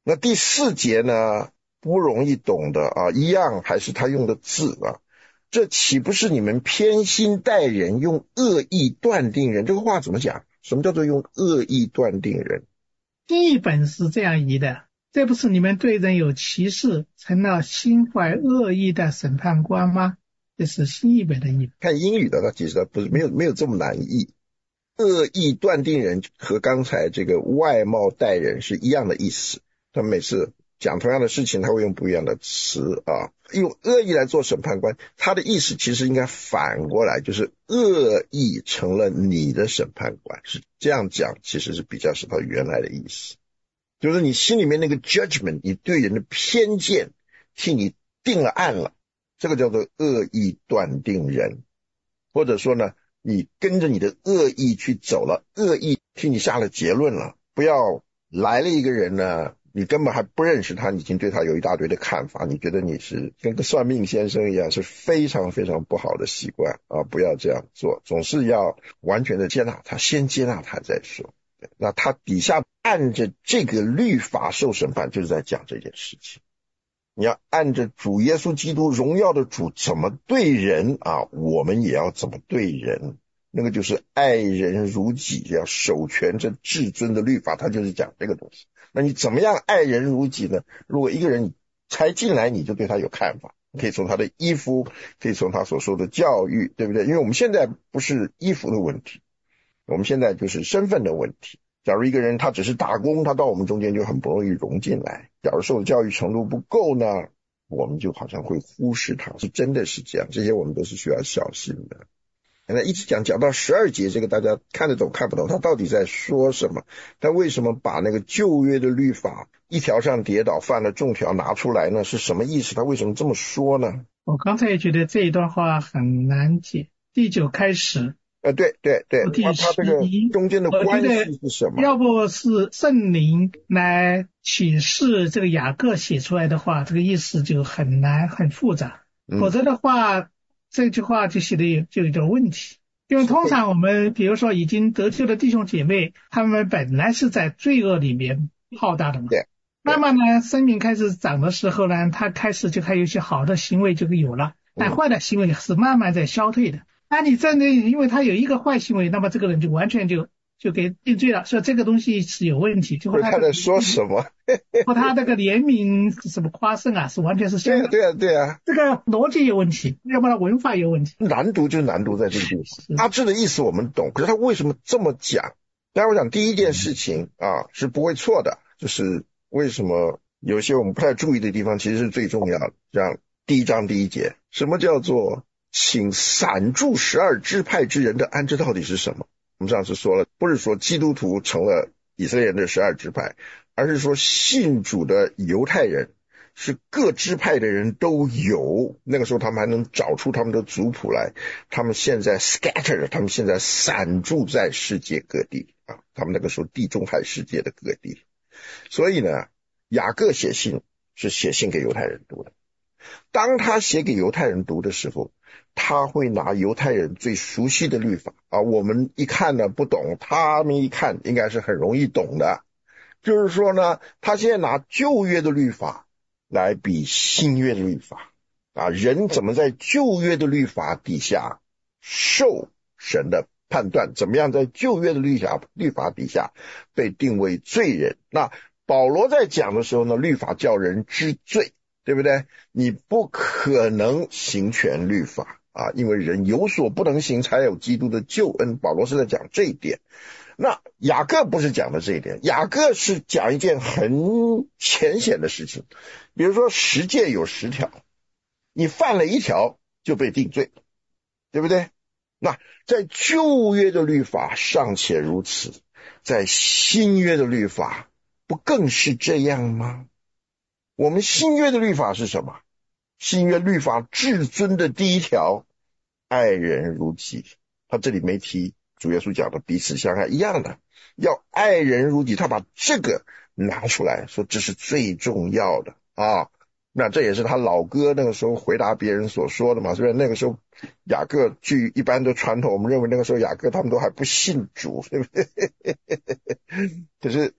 那第4节呢，不容易懂的啊，一样还是他用的字啊。这岂不是你们偏心待人，用恶意断定人？这个话怎么讲？什么叫做用恶意断定人？ 新译本是这样译的，这不是你们对人有歧视，成了心怀恶意的审判官吗？这是新译本的译。 看英语的，它其实它不是没有这么难译。恶意断定人和刚才这个外貌待人是一样的意思，他每次讲同样的事情，他会用不一样的词啊，用恶意来做审判官，他的意思其实应该反过来，就是恶意成了你的审判官，是这样讲，其实是比较是他原来的意思，就是你心里面那个 judgment， 你对人的偏见替你定了案了，这个叫做恶意断定人，或者说呢，你跟着你的恶意去走了，恶意替你下了结论了，不要来了一个人呢，你根本还不认识他，你已经对他有一大堆的看法，你觉得你是跟个算命先生一样，是非常非常不好的习惯啊！不要这样做，总是要完全的接纳他，先接纳他再说。那他底下按着这个律法受审判，就是在讲这件事情。你要按着主耶稣基督荣耀的主怎么对人啊，我们也要怎么对人，那个就是爱人如己，要守全这至尊的律法，他就是讲这个东西。那你怎么样爱人如己呢？如果一个人才进来你就对他有看法，可以从他的衣服，可以从他所受的教育，对不对？因为我们现在不是衣服的问题，我们现在就是身份的问题。假如一个人他只是打工，他到我们中间就很不容易融进来。假如受的教育程度不够呢，我们就好像会忽视他，是真的是这样，这些我们都是需要小心的。现在一直讲到12节，这个大家看得懂看不懂，他到底在说什么？他为什么把那个旧约的律法一条上跌倒，犯了众条拿出来呢？是什么意思？他为什么这么说呢？ 我刚才也觉得这一段话很难解。第9开始， 对， 第他这个 11， 中间的关系是什么？ 要不是圣灵来启示这个雅各写出来的话，这个意思就很难很复杂，否则的话这句话就写的就有点问题。因为通常我们比如说已经得救的弟兄姐妹，他们本来是在罪恶里面浩大的嘛，慢慢呢生命开始长的时候呢，他开始就还有一些好的行为就有了，但坏的行为是慢慢在消退的。那你真的因为他有一个坏行为，那么这个人就完全就给定罪了，说这个东西是有问题。就他在说什么？ 和他这个怜悯什么夸胜啊，是完全是相反。 对啊， 这个逻辑有问题，要不然文法有问题。 难读就难读在这个地方。阿志的意思我们懂，可是他为什么这么讲？当然我想第一件事情啊是不会错的，就是为什么有些我们不太注意的地方其实是最重要的。像第1章第1节，什么叫做请散住12支派之人的安，这到底是什么？我们上次说了，不是说基督徒成了以色列人的12支派，而是说信主的犹太人是各支派的人都有，那个时候他们还能找出他们的族谱来，他们现在 scattered， 他们现在散住在世界各地啊，他们那个时候地中海世界的各地。所以呢，雅各写信是写信给犹太人读的，当他写给犹太人读的时候，他会拿犹太人最熟悉的律法啊，我们一看呢不懂，他们一看应该是很容易懂的。就是说呢，他现在拿旧约的律法来比新约的律法啊，人怎么在旧约的律法底下受神的判断，怎么样在旧约的律法底下被定为罪人。那保罗在讲的时候呢，律法叫人知罪，对不对？你不可能行全律法啊，因为人有所不能行，才有基督的救恩。保罗是在讲这一点。那雅各不是讲的这一点，雅各是讲一件很浅显的事情，比如说10诫有10条，你犯了1条就被定罪，对不对？那在旧约的律法尚且如此，在新约的律法不更是这样吗？我们新约的律法是什么？新约律法至尊的第1条，爱人如己，他这里没提主耶稣讲的彼此相爱一样的，要爱人如己，他把这个拿出来说这是最重要的啊。那这也是他老哥那个时候回答别人所说的嘛，所以那个时候雅各据一般的传统，我们认为那个时候雅各他们都还不信主，对不对？可是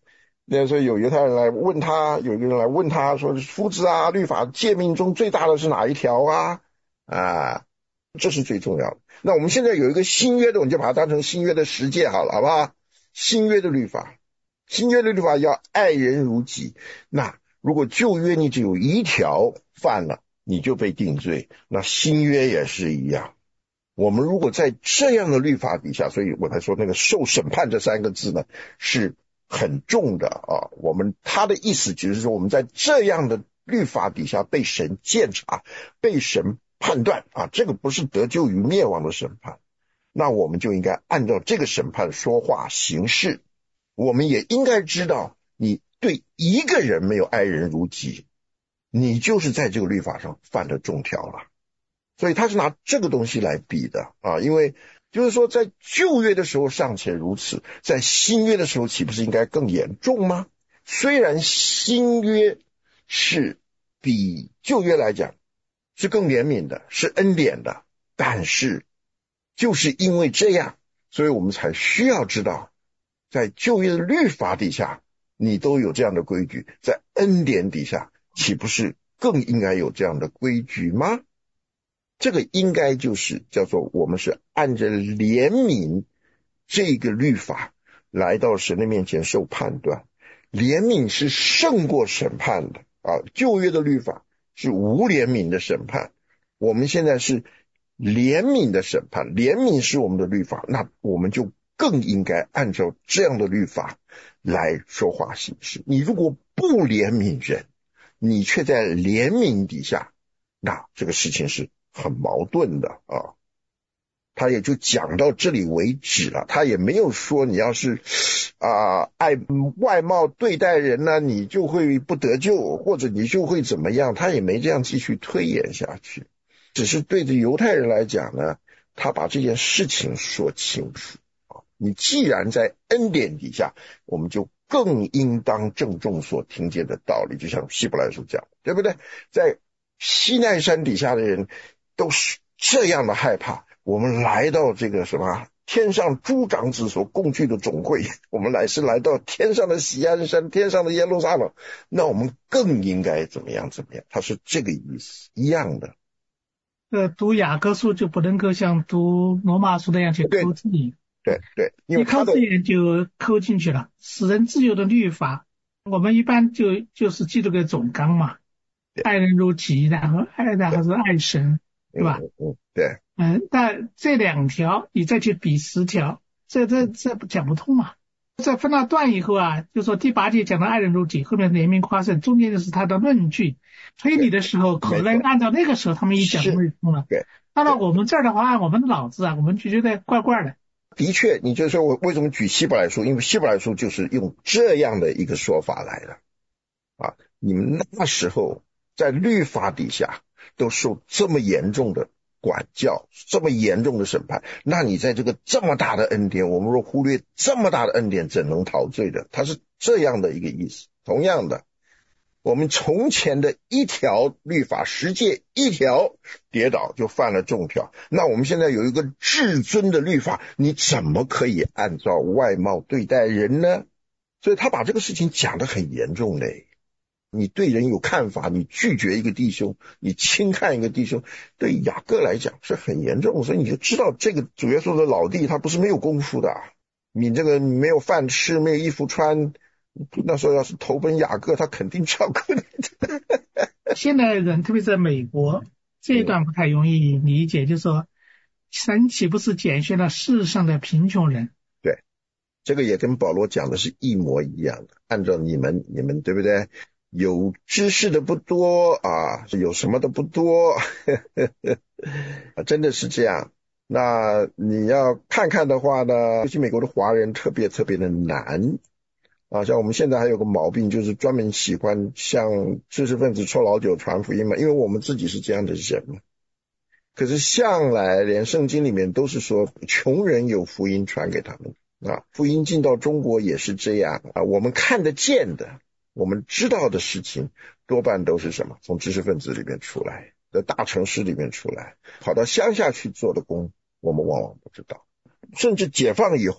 那时候有犹太人来问他，有一个人来问他说：夫子啊，律法诫命中最大的是哪一条啊？啊，这是最重要的。那我们现在有一个新约的，我们就把它当成新约的实践好了，好不好？新约的律法，新约的律法要爱人如己。那如果旧约你只有一条犯了，你就被定罪，那新约也是一样。我们如果在这样的律法底下，所以我才说那个受审判这三个字呢是很重的啊。他的意思就是说，我们在这样的律法底下被神鉴察，被神判断啊，这个不是得救于灭亡的审判，那我们就应该按照这个审判说话行事。我们也应该知道，你对一个人没有爱人如己，你就是在这个律法上犯了重条了。所以他是拿这个东西来比的啊，因为就是说在旧约的时候尚且如此，在新约的时候岂不是应该更严重吗？虽然新约是比旧约来讲是更怜悯的，是恩典的，但是就是因为这样，所以我们才需要知道，在旧约的律法底下你都有这样的规矩，在恩典底下岂不是更应该有这样的规矩吗？这个应该就是叫做我们是按着怜悯这个律法来到神的面前受判断，怜悯是胜过审判的啊。旧约的律法是无怜悯的审判，我们现在是怜悯的审判，怜悯是我们的律法，那我们就更应该按照这样的律法来说话行事。你如果不怜悯人，你却在怜悯底下，那这个事情是很矛盾的啊。他也就讲到这里为止了，他也没有说你要是爱外貌对待人呢，你就会不得救，或者你就会怎么样，他也没这样继续推演下去。只是对着犹太人来讲呢，他把这件事情说清楚啊。你既然在恩典底下，我们就更应当郑重所听见的道理，就像希伯来书讲，对不对？在西奈山底下的人都是这样的害怕，我们来到这个什么天上诸长子所共聚的总会，我们是来到天上的锡安山，天上的耶路撒冷，那我们更应该怎么样怎么样，他是这个意思一样的。 读雅各书就不能够像读罗马书那样去抠字眼， 对，因为一抠字眼就抠进去了。使人自由的律法，我们一般就是记住个总纲嘛，爱人如己，然后是爱神，对吧？ 对。 但这两条你再去比10条，这讲不通嘛。这分了段以后啊，就说第8节讲到爱人如己，后面怜悯夸胜，中间就是他的论据推理的时候，可能按照那个时候他们一讲就会通了。 对， 到了我们这儿的话，按我们的脑子啊，我们就觉得怪怪的。 的确，你就说我为什么举希伯来书，因为希伯来书就是用这样的一个说法来的啊。你们那时候在律法底下都受这么严重的管教，这么严重的审判，那你在这个这么大的恩典，我们若忽略这么大的恩典，怎能逃罪的？它是这样的一个意思。同样的，我们从前的一条律法10诫一条跌倒就犯了重条，那我们现在有一个至尊的律法，你怎么可以按照外貌对待人呢？所以他把这个事情讲得很严重嘞。你对人有看法，你拒绝一个弟兄，你轻看一个弟兄，对雅各来讲是很严重，所以你就知道这个主耶稣的老弟他不是没有功夫的。你这个没有饭吃，没有衣服穿，那时候要是投奔雅各，他肯定照顾你的。 现在人特别在美国这一段不太容易理解，就是说神岂不是拣选了世上的贫穷人？ 对，这个也跟保罗讲的是一模一样的，按照你们对不对？有知识的不多啊，有什么的不多真的是这样。那你要看看的话呢，尤其美国的华人特别的难啊。像我们现在还有个毛病，就是专门喜欢向知识分子抽老酒传福音嘛，因为我们自己是这样的人嘛。可是向来连圣经里面都是说穷人有福音传给他们啊，福音进到中国也是这样啊。我们看得见的，我们知道的事情多半都是什么？从知识分子里面出来，在大城市里面出来，跑到乡下去做的工，我们往往不知道。甚至解放以后，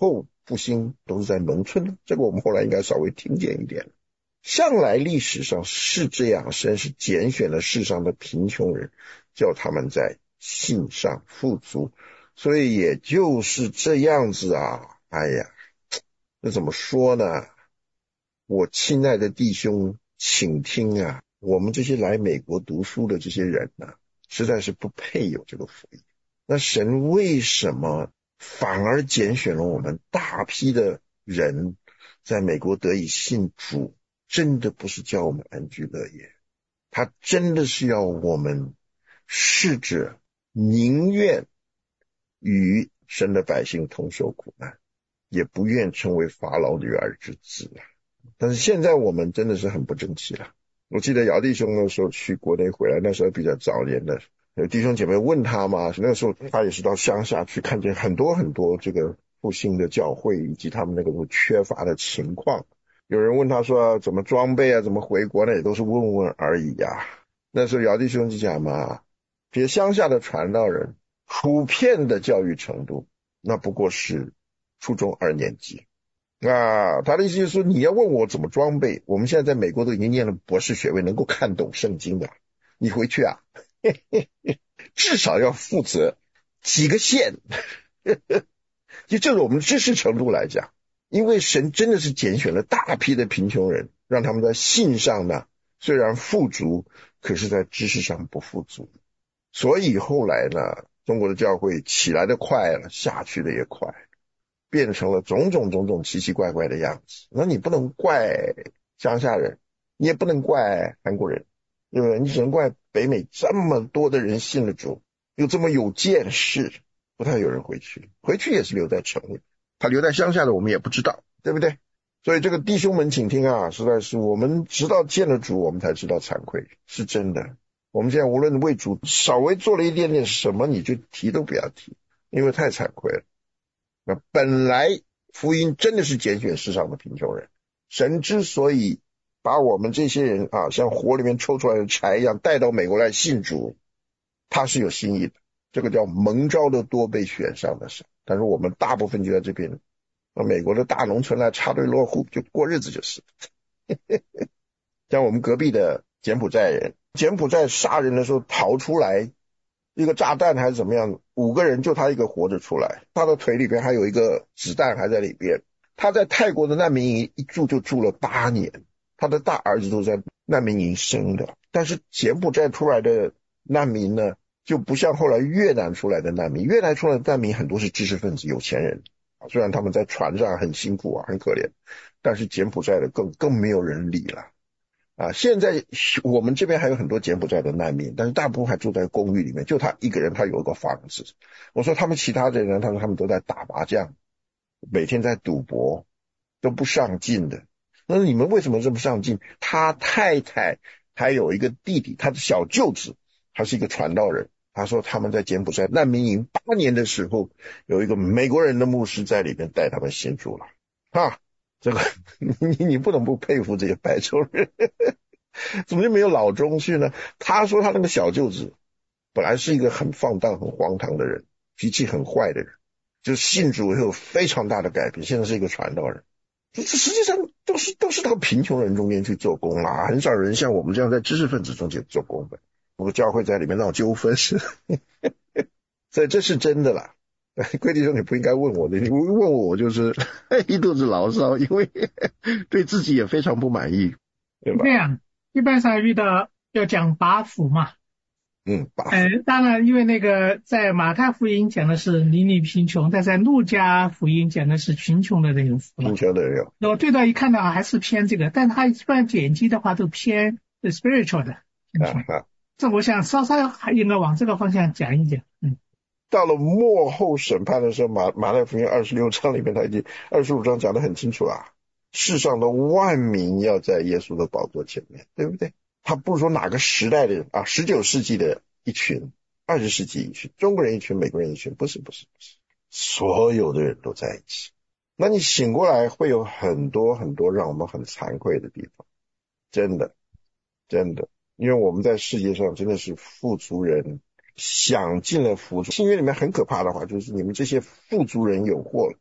复兴都是在农村呢？这个我们后来应该稍微听见一点。向来历史上是这样，神是拣选了世上的贫穷人，叫他们在信上富足，所以也就是这样子啊。哎呀，那怎么说呢？我亲爱的弟兄，请听啊，我们这些来美国读书的这些人呢，实在是不配有这个福音。那神为什么反而拣选了我们大批的人在美国得以信主？真的不是叫我们安居乐业，他真的是要我们试着宁愿与神的百姓同受苦难，也不愿成为法老女儿之子。但是现在我们真的是很不争气了。我记得姚弟兄那时候去国内回来，那时候比较早年的，有弟兄姐妹问他嘛，那个时候他也是到乡下去看见很多很多这个复兴的教会以及他们那个缺乏的情况。有人问他说怎么装备啊，怎么回国呢，也都是问问而已啊。那时候姚弟兄就讲嘛，这些乡下的传道人普遍的教育程度那不过是初中2年级啊。他的意思就是说，你要问我怎么装备，我们现在在美国都已经念了博士学位，能够看懂圣经的，你回去啊至少要负责几个县就这是我们知识程度来讲，因为神真的是拣选了大批的贫穷人，让他们在信上呢虽然富足，可是在知识上不富足。所以后来呢，中国的教会起来的快了，下去的也快，变成了种种奇奇怪怪的样子。那你不能怪乡下人，你也不能怪韩国人，对不对？你只能怪北美这么多的人信了主，又这么有见识，不太有人回去也是留在城里，他留在乡下的我们也不知道，对不对？所以这个弟兄们请听啊，实在是我们直到见了主我们才知道惭愧，是真的。我们现在无论为主稍微做了一点点什么，你就提都不要提，因为太惭愧了。那本来福音真的是拣选世上的贫穷人，神之所以把我们这些人啊，像火里面抽出来的柴一样带到美国来信主，他是有心意的，这个叫蒙召的多被选上的神。但是我们大部分就在这边，美国的大农村来插队落户就过日子就是像我们隔壁的柬埔寨人，柬埔寨杀人的时候逃出来一个炸弹还是怎么样，5个人就他一个活着出来，他的腿里边还有一个子弹还在里边。他在泰国的难民营一住就住了8年，他的大儿子都在难民营生的。但是柬埔寨出来的难民呢，就不像后来越南出来的难民，越南出来的难民很多是知识分子有钱人，虽然他们在船上很辛苦啊很可怜，但是柬埔寨的更没有人理了啊。现在我们这边还有很多柬埔寨的难民，但是大部分还住在公寓里面，就他一个人，他有一个房子。我说他们其他的人，他说他们都在打麻将，每天在赌博，都不上进的。那你们为什么这么上进？他太太还有一个弟弟，他的小舅子还是一个传道人。他说他们在柬埔寨难民营8年的时候，有一个美国人的牧师在里面带他们信主了啊。这个你不能不佩服这些白州人怎么就没有老中去呢？他说他那个小舅子本来是一个很放荡很荒唐的人，脾气很坏的人，就是信主以后非常大的改变，现在是一个传道人。这实际上都是到贫穷人中间去做工啦，很少人像我们这样在知识分子中间做工的。我们教会在里面闹纠纷所以这是真的啦。贵弟兄你不应该问我的，你问我就是一肚子牢骚，因为对自己也非常不满意，对吧？ 这样一般上遇到要讲八福嘛。 八福。 当然因为那个在马太福音讲的是尼尼贫穷，但在路加福音讲的是贫穷的人有福了。 贫穷的人有。 我对照一看到还是偏这个，但他一般剪辑的话都偏 spiritual 的。这我想稍稍还应该往这个方向讲一讲。 到了末后审判的时候，马太福音26章里面，他已经25章讲得很清楚了，世上的万民要在耶稣的宝座前面，对不对？他不是说哪个时代的人啊，19世纪的一群，20世纪一群，中国人一群，美国人一群，不是，所有的人都在一起。那你醒过来会有很多很多让我们很惭愧的地方，真的，因为我们在世界上真的是富足人享尽了福足。新约里面很可怕的话就是你们这些富足人有祸了，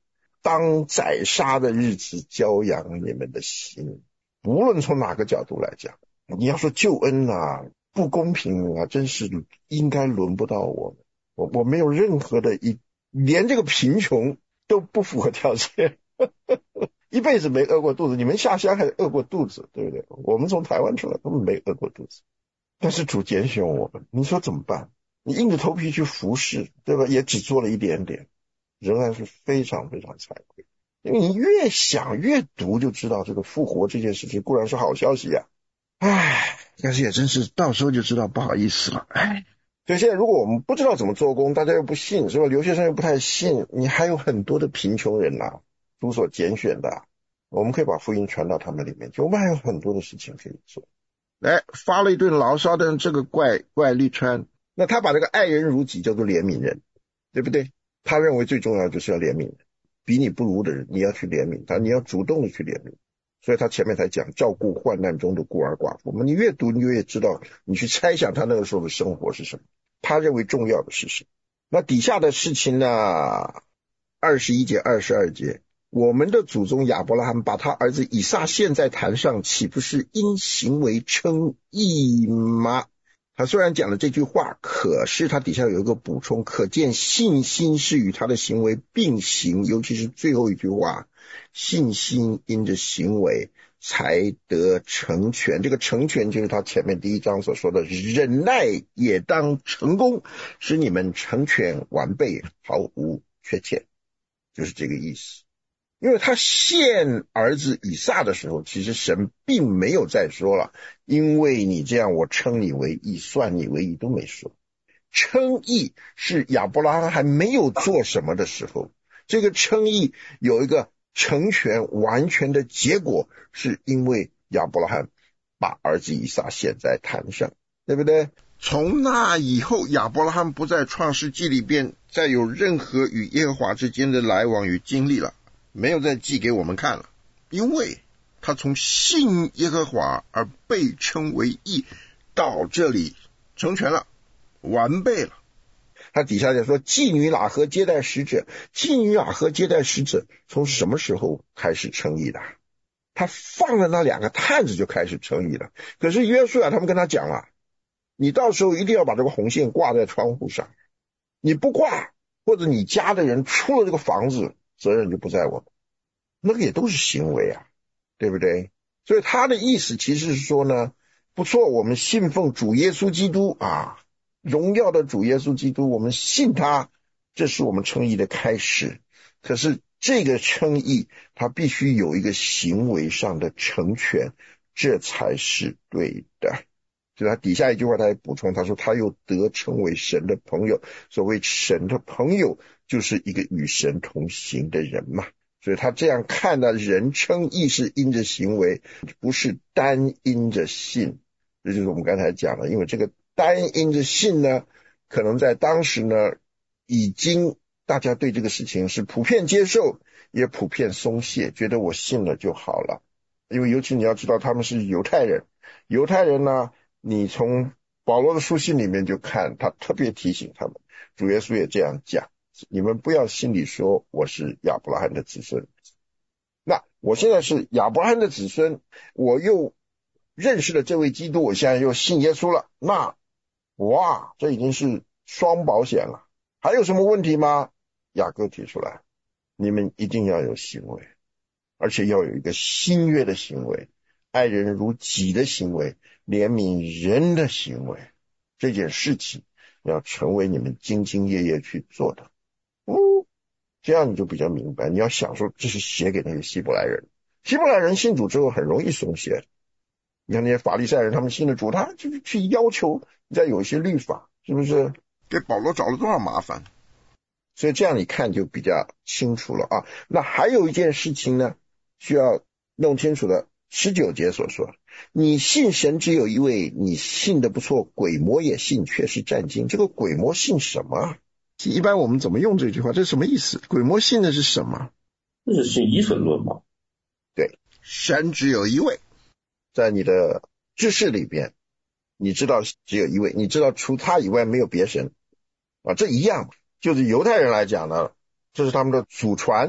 当宰杀的日子教养你们的心。无论从哪个角度来讲，你要说救恩啊，不公平啊，真是应该轮不到我们。我没有任何的连这个贫穷都不符合条件，一辈子没饿过肚子。你们下乡还饿过肚子，对不对？我们从台湾出来根本没饿过肚子，但是主拣选我们，你说怎么办？你硬着头皮去服侍，对吧？也只做了一点点，仍然是非常非常惭愧。因为你越想越读就知道，这个复活这件事情固然是好消息啊，但是也真是到时候就知道不好意思了，所以现在如果我们不知道怎么做工，大家又不信，是吧？留学生又不太信，你还有很多的贫穷人啊，主所拣选的，我们可以把福音传到他们里面去，我们还有很多的事情可以做。来，发了一顿牢骚的这个怪力川，那他把这个爱人如己叫做怜悯人，对不对？他认为最重要就是要怜悯人，比你不如的人你要去怜悯他，你要主动的去怜悯。所以他前面才讲照顾患难中的孤儿寡妇。你越读你越知道，你去猜想他那个时候的生活是什么，他认为重要的是什么。那底下的事情呢，21节22节，我们的祖宗亚伯拉罕把他儿子以撒献在坛上，岂不是因行为称义吗？他虽然讲了这句话，可是他底下有一个补充，可见信心是与他的行为并行，尤其是最后一句话，信心因着行为才得成全。这个成全就是他前面第1章所说的，忍耐也当成功，使你们成全完备，毫无缺欠，就是这个意思。因为他献儿子以撒的时候，其实神并没有再说了，因为你这样我称你为义，算你为义，都没说。称义是亚伯拉罕还没有做什么的时候，这个称义有一个成全完全的结果，是因为亚伯拉罕把儿子以撒献在坛上，对不对？从那以后，亚伯拉罕不在创世纪里边再有任何与耶和华之间的来往与经历了，没有再记给我们看了，因为他从信耶和华而被称为义到这里成全了，完备了。他底下就说妓女喇合接待使者，妓女喇合接待使者从什么时候开始称义的？他放了那2个探子就开始称义了。可是约书亚他们跟他讲了，你到时候一定要把这个红线挂在窗户上，你不挂，或者你家的人出了这个房子，责任就不在我们。那个也都是行为啊，对不对？所以他的意思其实是说呢，不错，我们信奉主耶稣基督啊，荣耀的主耶稣基督，我们信他，这是我们称义的开始。可是这个称义他必须有一个行为上的成全，这才是对的。所以他底下一句话他还补充，他说他又得称为神的朋友。所谓神的朋友，就是一个与神同行的人嘛。所以他这样看呢，人称义是因着行为，不是单因着信。这就是我们刚才讲的，因为这个单因着信呢，可能在当时呢，已经大家对这个事情是普遍接受，也普遍松懈，觉得我信了就好了。因为尤其你要知道他们是犹太人，犹太人呢，你从保罗的书信里面就看，他特别提醒他们，主耶稣也这样讲，你们不要心里说我是亚伯拉罕的子孙，那我现在是亚伯拉罕的子孙，我又认识了这位基督，我现在又信耶稣了，那哇，这已经是双保险了。还有什么问题吗？雅各提出来，你们一定要有行为，而且要有一个新约的行为，爱人如己的行为，怜悯人的行为，这件事情要成为你们兢兢业业去做的。这样你就比较明白，你要想说这是写给那些希伯来人，希伯来人信主之后很容易松懈。你看那些法利赛人，他们信了主，他就是去要求再有一些律法，是不是给保罗找了多少麻烦？所以这样你看就比较清楚了啊。那还有一件事情呢，需要弄清楚的，19节所说，你信神只有一位，你信的不错，鬼魔也信，却是战惊。这个鬼魔信什么？一般我们怎么用这句话？这是什么意思？鬼魔信的是什么？ 这是信一神论嘛？ 对，神只有一位，在你的知识里边，你知道只有一位，你知道除他以外没有别神啊，这一样。就是犹太人来讲呢，这是他们的祖传，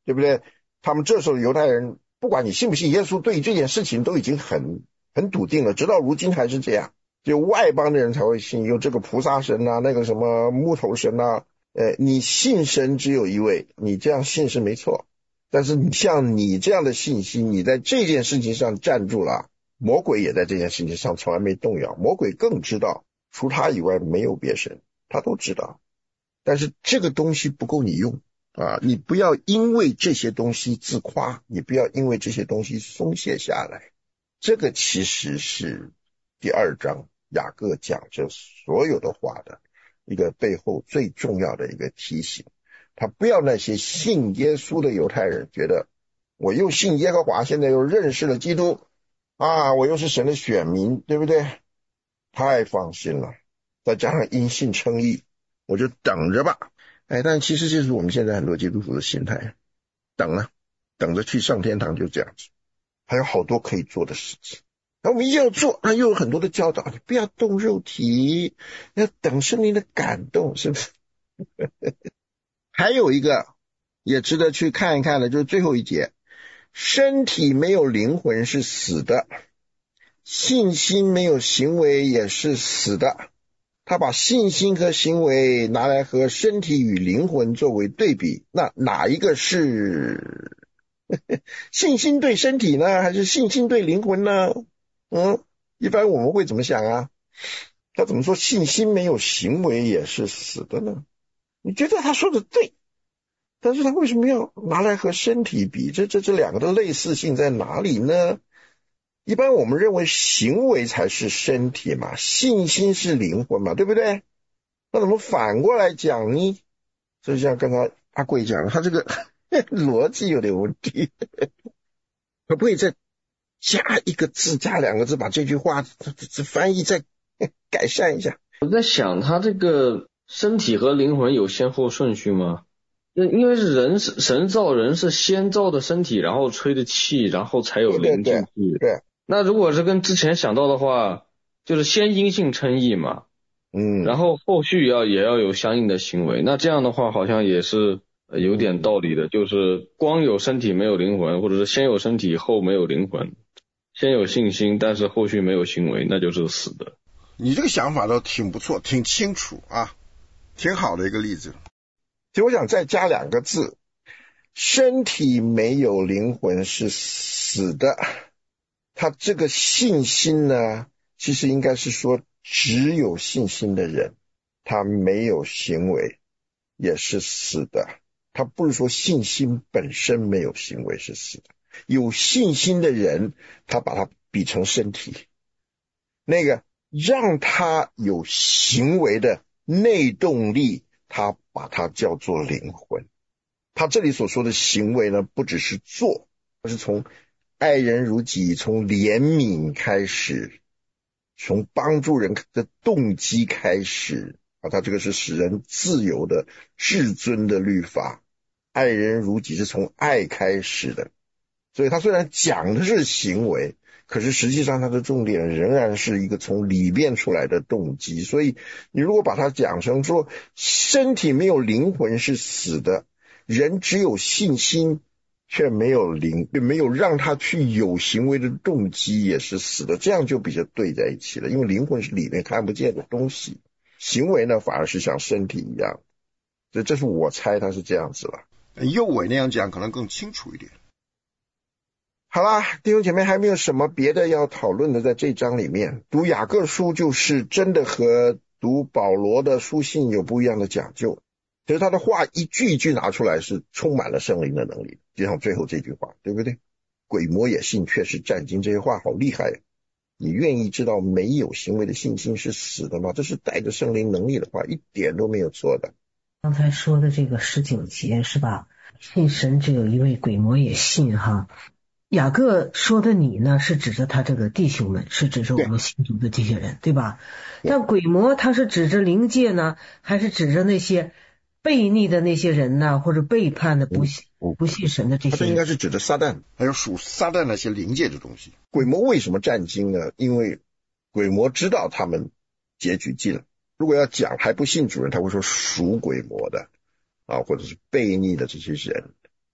对不对？他们这时候犹太人不管你信不信耶稣，对于这件事情都已经很笃定了，直到如今还是这样。就外邦的人才会信，有这个菩萨神啊，那个什么木头神啊，你信神只有一位，你这样信是没错。但是你像你这样的信心，你在这件事情上站住了，魔鬼也在这件事情上从来没动摇，魔鬼更知道除他以外没有别神，他都知道。但是这个东西不够你用啊！你不要因为这些东西自夸，你不要因为这些东西松懈下来。这个其实是第2章雅各讲这所有的话的一个背后最重要的一个提醒。他不要那些信耶稣的犹太人觉得我又信耶和华，现在又认识了基督啊，我又是神的选民，对不对？太放心了，再加上因信称义，我就等着吧。但其实这是我们现在很多基督徒的心态，等着去上天堂，就这样子。还有好多可以做的事情，那我们一定要做，那又有很多的教导，你不要动肉体，要等圣灵的感动，是不是？还有一个也值得去看一看的，就是最后一节，身体没有灵魂是死的，信心没有行为也是死的。他把信心和行为拿来和身体与灵魂作为对比，那哪一个是信心对身体呢，还是信心对灵魂呢？一般我们会怎么想啊？他怎么说信心没有行为也是死的呢？你觉得他说的对，但是他为什么要拿来和身体比？这两个的类似性在哪里呢？一般我们认为行为才是身体嘛，信心是灵魂嘛，对不对？那怎么反过来讲呢？就像刚才阿贵讲，他这个逻辑有点问题，可不可以再加一个字加2个字，把这句话这翻译再改善一下？ 我在想他这个身体和灵魂有先后顺序吗？因为神造人是先造的身体，然后吹的气，然后才有灵进去。 对。 那如果是跟之前想到的话，就是先因信称义嘛，然后后续也要有相应的行为。那这样的话好像也是有点道理的，就是光有身体没有灵魂，或者是先有身体后没有灵魂，先有信心但是后续没有行为，那就是死的。 你这个想法倒挺不错，挺清楚啊，挺好的一个例子。其实我想再加2个字，身体没有灵魂是死的。他这个信心呢，其实应该是说只有信心的人，他没有行为也是死的。他不是说信心本身没有行为是死的，有信心的人他把它比成身体，那个让他有行为的内动力，他把它叫做灵魂。他这里所说的行为呢，不只是做，而是从爱人如己，从怜悯开始，从帮助人的动机开始啊，他这个是使人自由的至尊的律法。爱人如己是从爱开始的，所以他虽然讲的是行为，可是实际上它的重点仍然是一个从里面出来的动机。所以你如果把它讲成说身体没有灵魂是死的，人只有信心却没有没有让他去有行为的动机也是死的，这样就比较对在一起了。因为灵魂是里面看不见的东西，行为呢反而是像身体一样，所以这是我猜他是这样子了。右尾那样讲可能更清楚一点。好啦，弟兄姐妹，还没有什么别的要讨论的。在这章里面读雅各书就是真的和读保罗的书信有不一样的讲究，其实他的话一句一句拿出来是充满了圣灵的能力，就像最后这句话，对不对？鬼魔也信，却是战惊，这些话好厉害呀！你愿意知道没有行为的信心是死的吗？这是带着圣灵能力的话，一点都没有错的。 刚才说的这个19节是吧？信神只有一位，鬼魔也信哈。雅各说的你呢，是指着他这个弟兄们，是指着我们信主的这些人，对吧？但鬼魔他是指着灵界呢，还是指着那些悖逆的那些人呢，或者背叛的不信神的这些人？ 他应该是指着撒旦，还有属撒旦那些灵界的东西。鬼魔为什么战惊呢？因为鬼魔知道他们结局近了。如果要讲还不信主人，他会说属鬼魔的啊，或者是悖逆的这些人。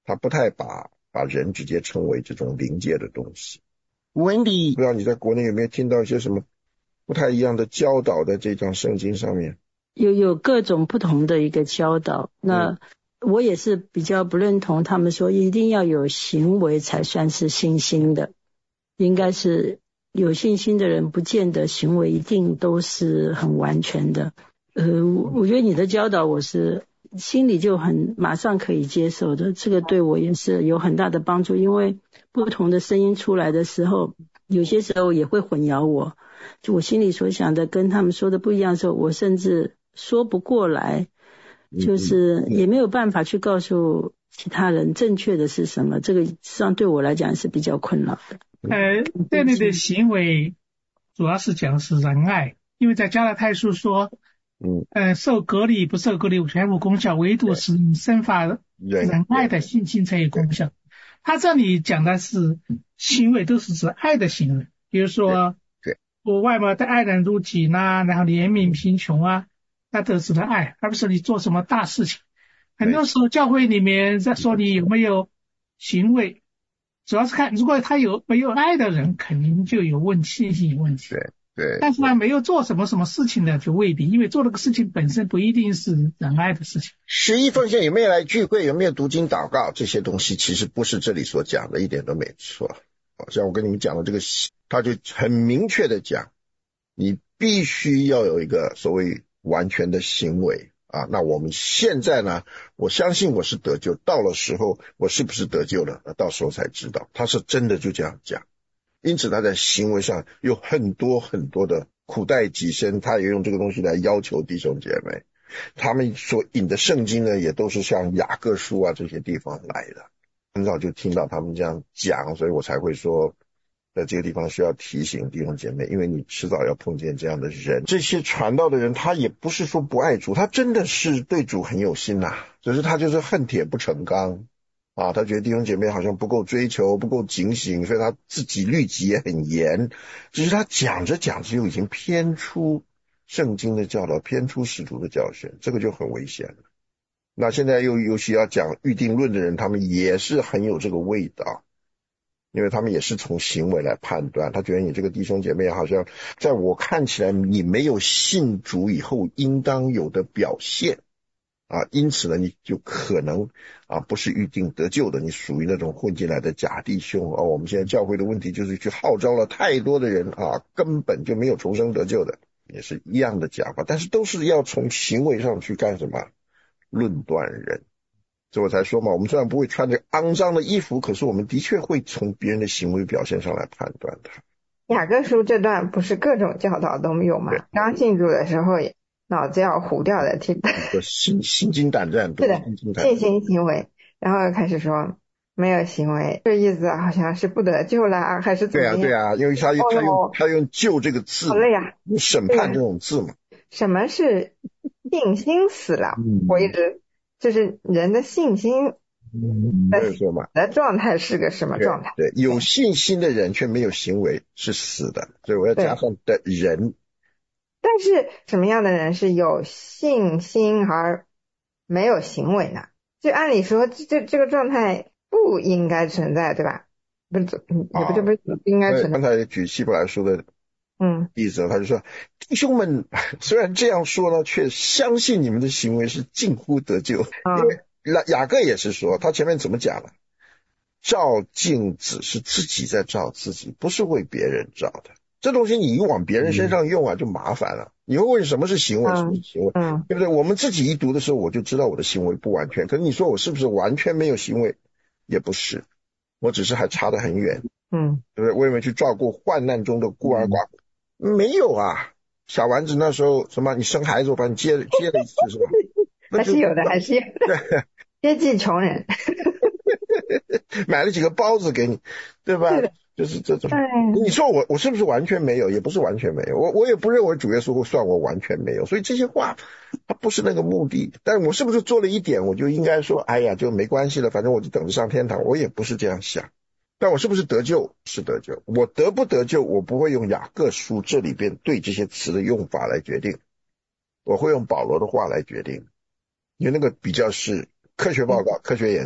他不太把人直接称为这种灵界的东西。Wendy， 不知道你在国内有没有听到一些什么不太一样的教导在这张圣经上面？ 有各种不同的一个教导，那我也是比较不认同他们说一定要有行为才算是信心的，应该是有信心的人不见得行为一定都是很完全的。我觉得你的教导我是心里就很马上可以接受的，这个对我也是有很大的帮助，因为不同的声音出来的时候，有些时候也会混淆我，就我心里所想的跟他们说的不一样的时候，我甚至说不过来，就是也没有办法去告诉其他人正确的是什么，这个实际上对我来讲是比较困扰的。 这类的行为主要是讲的是仁爱，因为在加拉太书说受割礼不受割礼全无功效，唯独是生发仁爱的信心才有功效。他这里讲的是行为都是指爱的行为，比如说我外貌的爱人如己然后怜悯贫穷那都是爱，而不是你做什么大事情。很多时候教会里面在说你有没有行为，主要是看如果他没有爱的人肯定就有信心有问题。 对， 但是呢，没有做什么事情的就未必，因为做这个事情本身不一定是仁爱的事情。 11奉献有没有来聚会，有没有读经祷告，这些东西其实不是这里所讲的，一点都没错。像我跟你们讲的这个，他就很明确的讲，你必须要有一个所谓完全的行为那我们现在呢，我相信我是得救，到了时候我是不是得救了，到时候才知道。他是真的就这样讲，因此他在行为上有很多很多的苦待己身，他也用这个东西来要求弟兄姐妹。他们所引的圣经呢，也都是像雅各书这些地方来的。很早就听到他们这样讲，所以我才会说在这个地方需要提醒弟兄姐妹，因为你迟早要碰见这样的人。这些传道的人他也不是说不爱主，他真的是对主很有心只是他就是恨铁不成钢他觉得弟兄姐妹好像不够追求，不够警醒，所以他自己律己也很严，只是他讲着讲着又已经偏出圣经的教导，偏出使徒的教训，这个就很危险了。那现在尤其要讲预定论的人，他们也是很有这个味道，因为他们也是从行为来判断，他觉得你这个弟兄姐妹好像在我看起来你没有信主以后应当有的表现因此呢你就可能不是预定得救的，你属于那种混进来的假弟兄我们现在教会的问题就是去号召了太多的人根本就没有重生得救的，也是一样的讲法，但是都是要从行为上去干什么？论断人。所以我才说嘛，我们虽然不会穿着肮脏的衣服，可是我们的确会从别人的行为表现上来判断他。 雅各书这段不是各种教导都有吗？刚信主的时候脑子要糊掉的， 心惊胆战。 是的，信心行为，然后开始说没有行为，这意思好像是不得救了还是怎么样？ 对啊，因为他用救这个字， 好累用审判这种字嘛。 什么是信心死了？我一直就是人的信心的状态是个什么状态？ 对，有信心的人却没有行为是死的，所以我要加上的人。 但是什么样的人是有信心而没有行为呢？就按理说这个状态不应该存在，对吧？不应该存在。 刚才举希伯来书的例子他就说弟兄们虽然这样说呢，却相信你们的行为是近乎得救。因为雅各也是说，他前面怎么讲了？照镜子是自己在照自己，不是为别人照的。这东西你往别人身上用就麻烦了。你会问什么是行为，什么是行为，对不对？我们自己一读的时候我就知道我的行为不完全，可是你说我是不是完全没有行为？也不是，我只是还差得很远。对不对？我有没有去照顾患难中的孤儿寡妇？没有小丸子那时候什么，你生孩子我把你接了一次是吧？ 还是有的，还是有的。接济穷人。 买了几个包子给你，对吧？就是这种。你说我是不是完全没有？也不是完全没有，我也不认为主耶稣会算我完全没有，所以这些话它不是那个目的。但我是不是做了一点我就应该说哎呀就没关系了，反正我就等着上天堂，我也不是这样想。但我是不是得救？是得救。我得不得救，我不会用雅各书这里边对这些词的用法来决定，我会用保罗的话来决定，因为那个比较是科学报告、科学研究，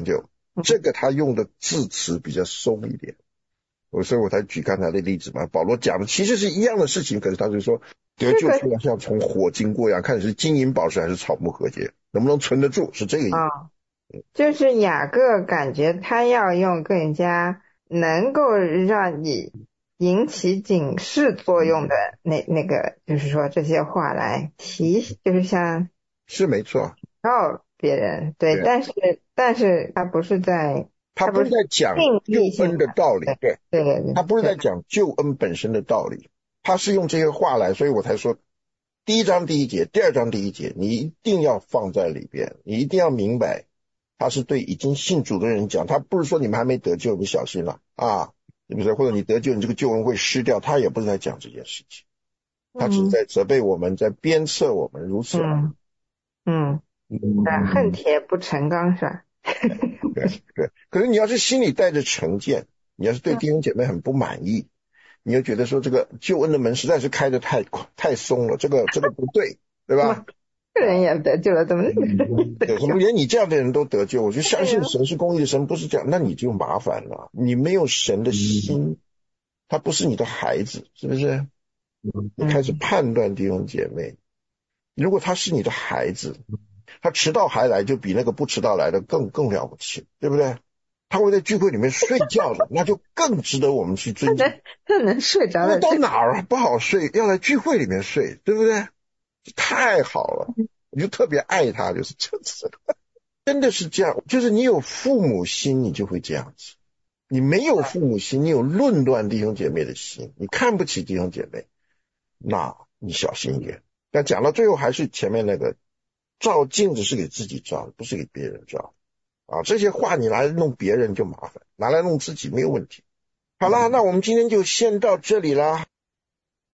这个他用的字词比较松一点，所以我才举刚才的例子嘛。保罗讲的其实是一样的事情，可是他就说得救出来像从火经过一样，看是金银宝石还是草木禾秸，能不能存得住，是这个意思。 就是雅各感觉他要用更加能够让你引起警示作用的那个，就是说这些话来提，就是像是没错， 告别人，对，但是他不是在讲救恩的道理，对，他不是在讲救恩本身的道理，他是用这些话来，所以我才说第1章第1节，第2章第1节，你一定要放在里边，你一定要明白，他是对已经信主的人讲，他不是说你们还没得救，你小心了啊，对不对？或者你得救，你这个救恩会失掉，他也不是在讲这件事情，他只是在责备我们，在鞭策我们，如此。 恨铁不成钢是吧？ 对，可是你要是心里带着成见，你要是对弟兄姐妹很不满意，你又觉得说这个救恩的门实在是开得太松了，这个不对，对吧？ 这人也得救了，怎么对，怎么连你这样的人都得救？我就相信神是公义的神，不是这样，那你就麻烦了，你没有神的心，他不是你的孩子，是不是？你开始判断弟兄姐妹，如果他是你的孩子，他迟到还来，就比那个不迟到来的更了不起，对不对？他会在聚会里面睡觉的，那就更值得我们去尊敬。 他能睡着的， 到哪儿不好睡，要在聚会里面睡，对不对？太好了，我就特别爱他，就是这次真的是这样，就是你有父母心，你就会这样子；你没有父母心，你有论断弟兄姐妹的心，你看不起弟兄姐妹，那你小心一点。但讲到最后，还是前面那个，照镜子是给自己照，不是给别人照啊。这些话你拿来弄别人就麻烦，拿来弄自己没有问题。好啦，那我们今天就先到这里啦。